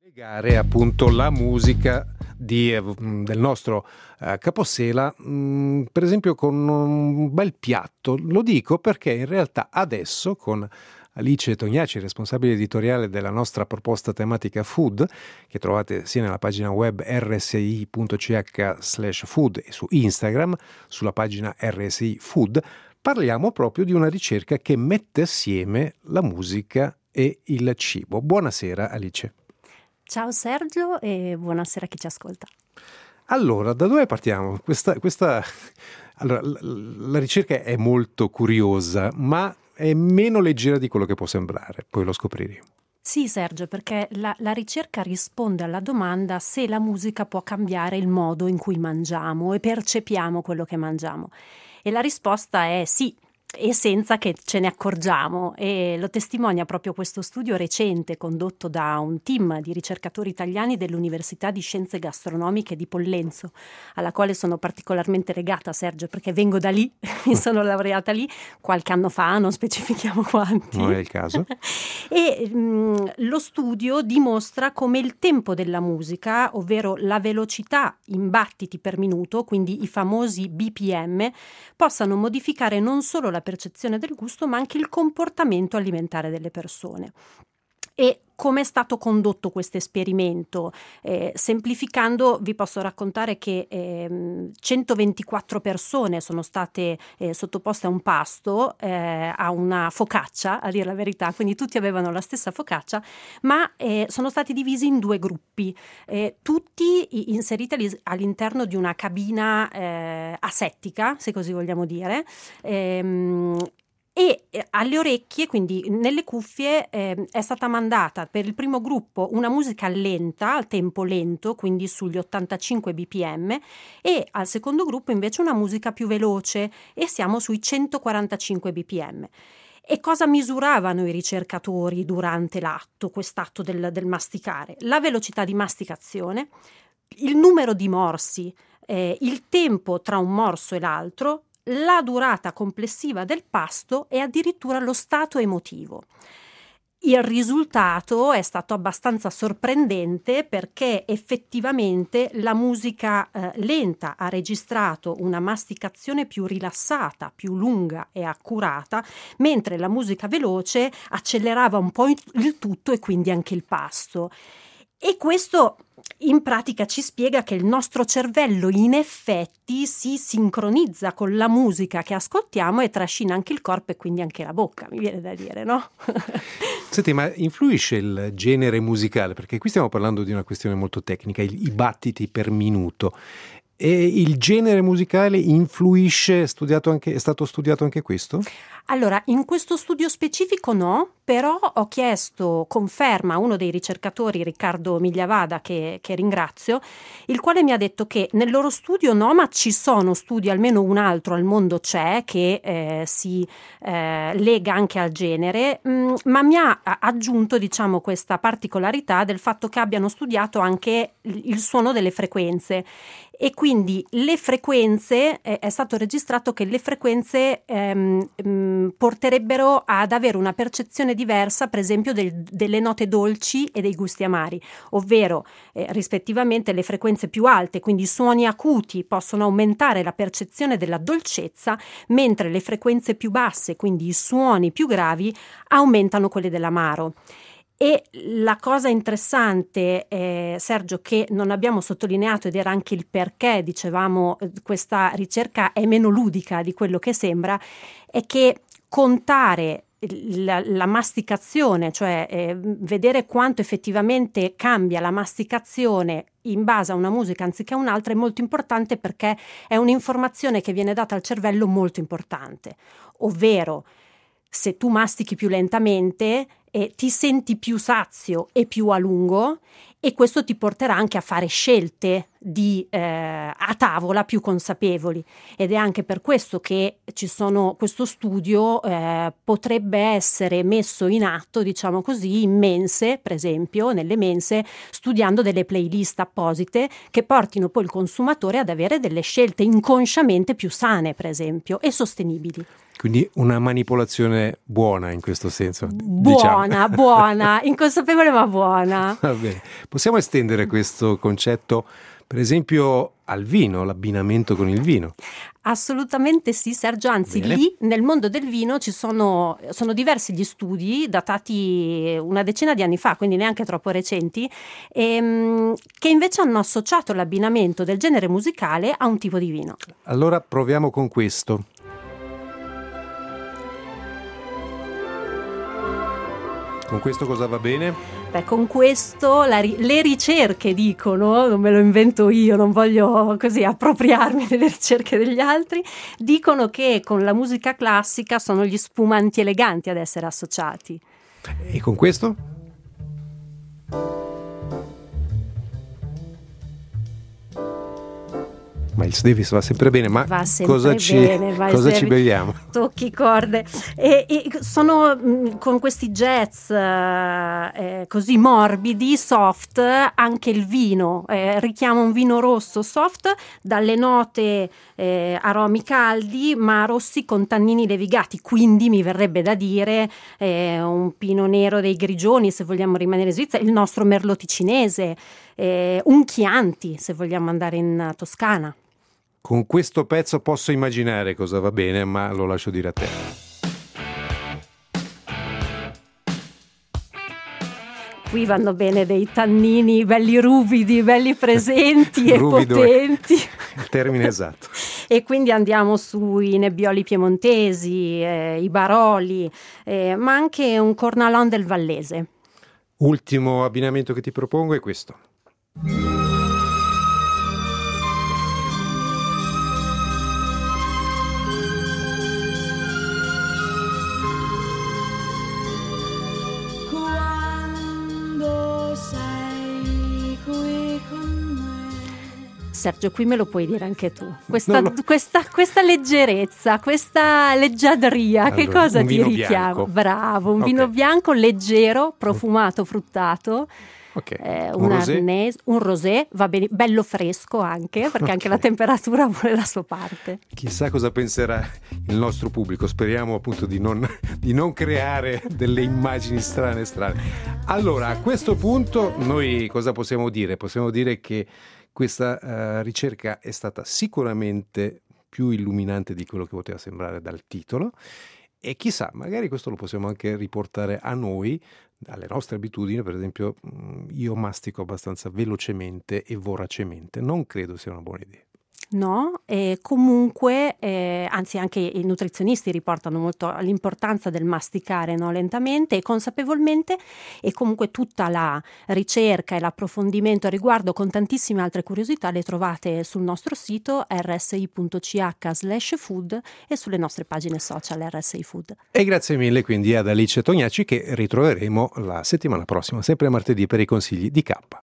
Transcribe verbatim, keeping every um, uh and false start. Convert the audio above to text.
Legare appunto la musica di, del nostro eh, Capossela mh, per esempio con un bel piatto. Lo dico perché in realtà adesso con Alice Tognacci, responsabile editoriale della nostra proposta tematica food, che trovate sia nella pagina web r s i punto c h slash food e su Instagram sulla pagina R S I Food, parliamo proprio di una ricerca che mette assieme la musica e il cibo. Buonasera Alice. Ciao Sergio e buonasera a chi ci ascolta. Allora, da dove partiamo? Questa, questa... Allora, la, la ricerca è molto curiosa, ma è meno leggera di quello che può sembrare, poi lo scopriremo. Sì Sergio, perché la, la ricerca risponde alla domanda se la musica può cambiare il modo in cui mangiamo e percepiamo quello che mangiamo. E la risposta è sì. E senza che ce ne accorgiamo, e lo testimonia proprio questo studio recente condotto da un team di ricercatori italiani dell'Università di Scienze Gastronomiche di Pollenzo, alla quale sono particolarmente legata, Sergio, perché vengo da lì, mi sono laureata lì qualche anno fa, non specifichiamo quanti. Non è il caso. E mh, lo studio dimostra come il tempo della musica, ovvero la velocità in battiti per minuto, quindi i famosi B P M, possano modificare non solo la percezione del gusto, ma anche il comportamento alimentare delle persone. E come è stato condotto questo esperimento? Eh, semplificando, vi posso raccontare che eh, centoventiquattro persone sono state eh, sottoposte a un pasto, eh, a una focaccia, a dire la verità, quindi tutti avevano la stessa focaccia, ma eh, sono stati divisi in due gruppi, eh, tutti inseriti all'interno di una cabina eh, asettica, se così vogliamo dire, ehm, e alle orecchie, quindi nelle cuffie, eh, è stata mandata per il primo gruppo una musica lenta, al tempo lento, quindi sugli ottantacinque B P M, e al secondo gruppo invece una musica più veloce, e siamo sui centoquarantacinque B P M. E cosa misuravano i ricercatori durante l'atto, quest'atto del, del masticare? La velocità di masticazione, il numero di morsi, eh, il tempo tra un morso e l'altro, la durata complessiva del pasto e addirittura lo stato emotivo. Il risultato è stato abbastanza sorprendente perché effettivamente la musica eh, lenta ha registrato una masticazione più rilassata, più lunga e accurata, mentre la musica veloce accelerava un po' il tutto e quindi anche il pasto. E questo in pratica ci spiega che il nostro cervello in effetti si sincronizza con la musica che ascoltiamo e trascina anche il corpo e quindi anche la bocca, mi viene da dire, no? Senti, ma influisce il genere musicale? Perché qui stiamo parlando di una questione molto tecnica, i, i battiti per minuto. E il genere musicale influisce, è, studiato anche, è stato studiato anche questo? Allora, in questo studio specifico no, però ho chiesto conferma a uno dei ricercatori, Riccardo Migliavada, che, che ringrazio, il quale mi ha detto che nel loro studio no, ma ci sono studi, almeno un altro al mondo c'è, che eh, si eh, lega anche al genere, mh, ma mi ha aggiunto, diciamo, questa particolarità del fatto che abbiano studiato anche il suono delle frequenze. E quindi le frequenze, eh, è stato registrato che le frequenze ehm, mh, porterebbero ad avere una percezione diversa, per esempio, del, delle note dolci e dei gusti amari, ovvero eh, rispettivamente le frequenze più alte, quindi i suoni acuti, possono aumentare la percezione della dolcezza, mentre le frequenze più basse, quindi i suoni più gravi, aumentano quelle dell'amaro. E la cosa interessante, eh, Sergio, che non abbiamo sottolineato ed era anche il perché, dicevamo, questa ricerca è meno ludica di quello che sembra, è che contare la, la masticazione, cioè eh, vedere quanto effettivamente cambia la masticazione in base a una musica anziché a un'altra è molto importante, perché è un'informazione che viene data al cervello molto importante, ovvero se tu mastichi più lentamente eh, ti senti più sazio e più a lungo, e questo ti porterà anche a fare scelte di, eh, a tavola più consapevoli, ed è anche per questo che ci sono, questo studio eh, potrebbe essere messo in atto, diciamo così, in mense, per esempio nelle mense, studiando delle playlist apposite che portino poi il consumatore ad avere delle scelte inconsciamente più sane, per esempio, e sostenibili. Quindi una manipolazione buona in questo senso. Buona, diciamo. buona, inconsapevole ma buona. Va bene. Possiamo estendere questo concetto, per esempio, al vino, l'abbinamento con il vino? Assolutamente sì, Sergio, anzi Bene. Lì nel mondo del vino ci sono, sono diversi gli studi datati una decina di anni fa, quindi neanche troppo recenti, ehm, che invece hanno associato l'abbinamento del genere musicale a un tipo di vino. Allora proviamo con questo. Con questo cosa va bene? Beh, con questo la ri- le ricerche dicono, non me lo invento io, non voglio così appropriarmi delle ricerche degli altri, dicono che con la musica classica sono gli spumanti eleganti ad essere associati. E con questo? Miles Davis va sempre bene, ma Va sempre cosa ci, bene, vai cosa ci Davis. beviamo? Tocchi corde. E, e sono mh, con questi jazz eh, eh, così morbidi, soft, anche il vino eh, richiama un vino rosso soft dalle note eh, aromi caldi, ma rossi con tannini levigati, quindi mi verrebbe da dire eh, un pino nero dei Grigioni, se vogliamo rimanere in Svizzera, il nostro merlot ticinese, eh, un Chianti, se vogliamo andare in Toscana. Con questo pezzo posso immaginare cosa va bene, ma lo lascio dire a te. Qui vanno bene dei tannini belli ruvidi, belli presenti e Ruvido è potenti. il termine esatto. E quindi andiamo sui nebbioli piemontesi, eh, i Baroli, eh, ma anche un Cornalon del Vallese. Ultimo abbinamento che ti propongo è questo. Sergio, qui me lo puoi dire anche tu. Questa, lo... questa, questa leggerezza, questa leggiadria, allora, che cosa ti richiama? Bianco. Bravo, un okay. vino bianco leggero, profumato, fruttato. Okay. Eh, un, un, rosé. Arnese, un rosé, va bene, bello fresco anche, perché okay. anche la temperatura vuole la sua parte. Chissà cosa penserà il nostro pubblico, speriamo appunto di non, di non creare delle immagini strane strane. Allora, a questo punto noi cosa possiamo dire? Possiamo dire che questa uh, ricerca è stata sicuramente più illuminante di quello che poteva sembrare dal titolo e chissà, magari questo lo possiamo anche riportare a noi, alle nostre abitudini. Per esempio, io mastico abbastanza velocemente e voracemente, non credo sia una buona idea. No, e comunque, eh, anzi anche i nutrizionisti riportano molto l'importanza del masticare, no, lentamente e consapevolmente, e comunque tutta la ricerca e l'approfondimento a riguardo con tantissime altre curiosità le trovate sul nostro sito r s i punto c h slash food e sulle nostre pagine social R S I Food. E grazie mille quindi ad Alice Tognacci, che ritroveremo la settimana prossima, sempre martedì, per i consigli di K.